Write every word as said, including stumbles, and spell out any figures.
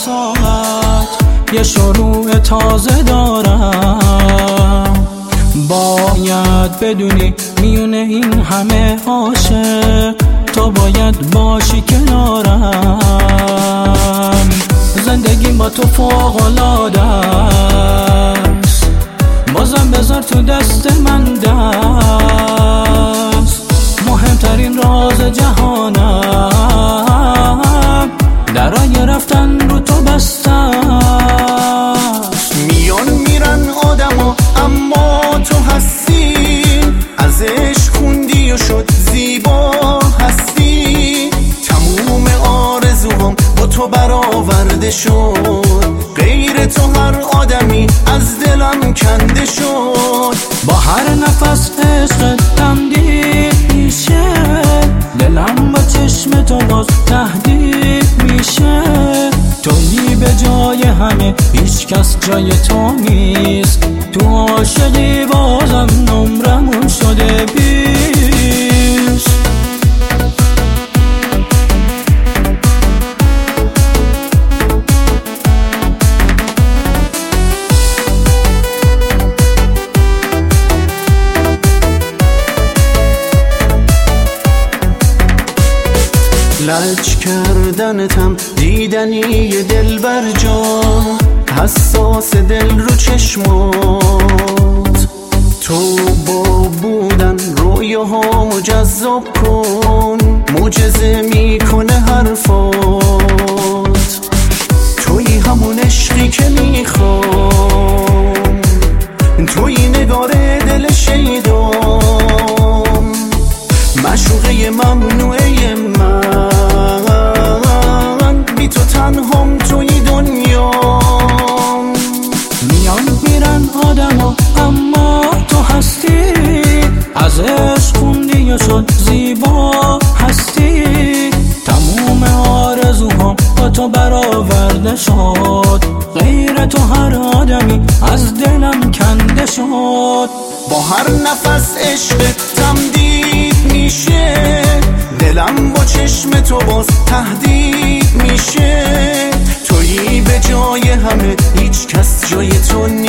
ساعت یه شروع تازه دارم. باید بدونی میونه این همه عاشق تو باید باشی کنارم. زندگیم با تو فوق‌العاده است، بازم بذار تو دست من دست. مهمترین راز جهانم درای رفتن رو تو بسته است. میان میرن آدما اما تو هستی، از عشق خوندی و شد زیبا هستی. تموم آرزوام با تو برآورده شد، غیر تو هر آدمی از دلم کنده شد. با هر نفس عشق تمدید میشه، دلم با چشم تو باز تهدید میشه. تویی به جای همه، هیچ کس جای تو نیست. تو عاشقی بازم نمرمون شده بیست. لج کردنتم دیدنی دل بر جا، حساس دل رو چشمات. تو با بودن رویاهامو جذاب کن، معجزه میکنه حرفات. تویی همون عشقی که میخوام، تویی نگار دل شیدام، معشوقه ممنوعه من. بی تو تنهام توی دنیام. میان میرن آدما اما تو هستی، از عشق خوندی و شد زیبا هستی. تموم آرزوها با تو برآورده شد، غیر تو هر آدمی از دلم کنده شد. با هر نفس عشق تمدید میشه، دلم با چشم تو باز تهدید میشه. تویی به جای همه، هیچ کس جای تو